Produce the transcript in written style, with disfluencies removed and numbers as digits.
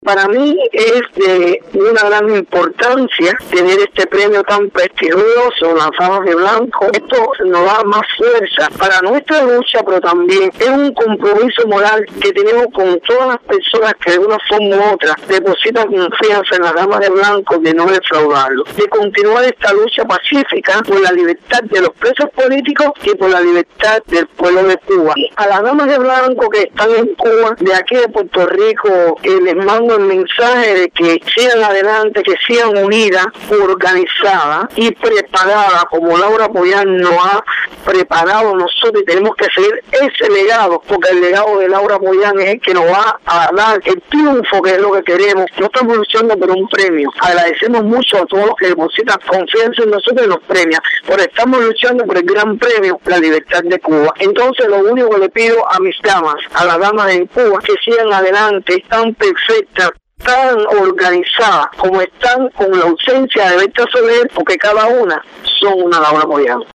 Para mí es de una gran importancia tener este premio tan prestigioso, las Damas de Blanco. Esto nos da más fuerza para nuestra lucha, pero también es un compromiso moral que tenemos con todas las personas que de una forma u otra depositan confianza en las Damas de Blanco, de no defraudarlo, de continuar esta lucha pacífica por la libertad de los presos políticos y por la libertad del pueblo de Cuba. A las Damas de Blanco que están en Cuba, de aquí de Puerto Rico, les mando el mensaje de que sigan adelante, que sigan unidas, organizadas y preparadas, como Laura Pollán nos ha preparado nosotros, y tenemos que seguir ese legado, porque el legado de Laura Pollán es el que nos va a dar el triunfo, que es lo que queremos. No estamos luchando por un premio. Agradecemos mucho a todos los que depositan confianza en nosotros y nos premian, pero estamos luchando por el gran premio, la libertad de Cuba. Entonces, lo único que le pido a mis damas, a las damas en Cuba, que sigan adelante, tan perfectas, tan organizadas como están, con la ausencia de Berta Soler, porque cada una son una Laura Pollán.